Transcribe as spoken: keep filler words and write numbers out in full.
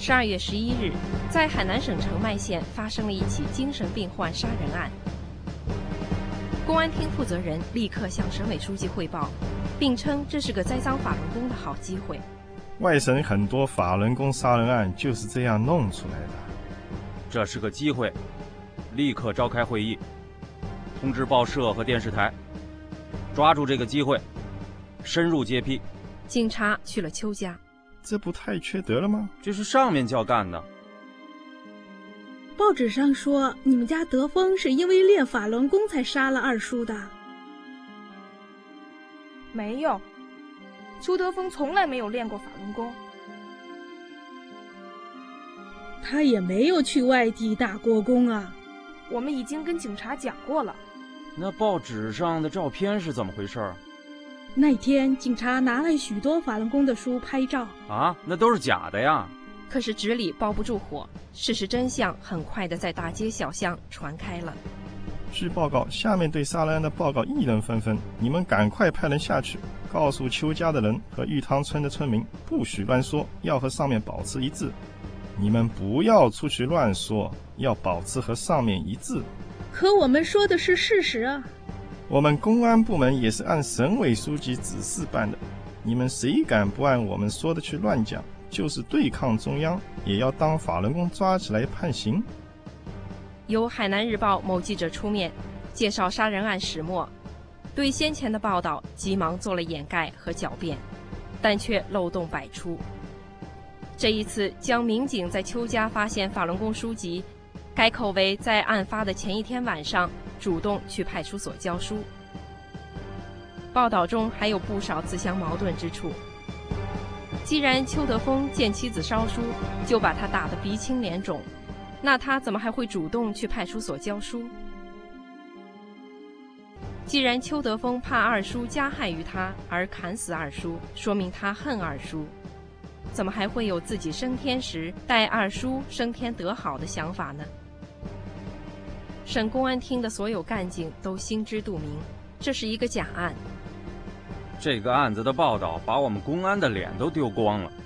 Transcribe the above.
十二月十一日，在海南省澄迈县发生了一起精神病患杀人案。公安厅负责人立刻向省委书记汇报，并称这是个栽赃法轮功的好机会。 外省很多法轮功杀人案就是这样弄出来的。 这是个机会，立刻召开会议，通知报社和电视台，抓住这个机会，深入揭批。 警察去了邱家。 这不太缺德了吗？ 这是上面叫干的。 报纸上说你们家德峰是因为练法轮功才杀了二叔的。 没有，邱德峰从来没有练过法轮功。 他也没有去外地打过工啊。 我们已经跟警察讲过了。 那报纸上的照片是怎么回事？ 那天警察拿来许多法轮功的书拍照啊，那都是假的呀。 可是纸里包不住火，事实真相很快的在大街小巷传开了。 据报告，下面对杀人案的报告议论纷纷，你们赶快派人下去，告诉邱家的人和玉汤村的村民，不许乱说，要和上面保持一致。你们不要出去乱说，要保持和上面一致。 可我们说的是事实啊。 我们公安部门也是按省委书记指示办的，你们谁敢不按我们说的去乱讲，就是对抗中央，也要当法轮功抓起来判刑。 由海南日报某记者出面介绍杀人案始末，对先前的报道急忙做了掩盖和狡辩，但却漏洞百出。这一次将民警在邱家发现法轮功书籍改口为在案发的前一天晚上主动去派出所教书。报道中还有不少自相矛盾之处。既然邱德峰见妻子烧书就把他打得鼻青脸肿，那他怎么还会主动去派出所教书？既然邱德峰怕二叔加害于他而砍死二叔，说明他恨二叔，怎么还会有自己升天时带二叔升天得好的想法呢？省公安厅的所有干警都心知肚明，这是一个假案。 这个案子的报道把我们公安的脸都丢光了。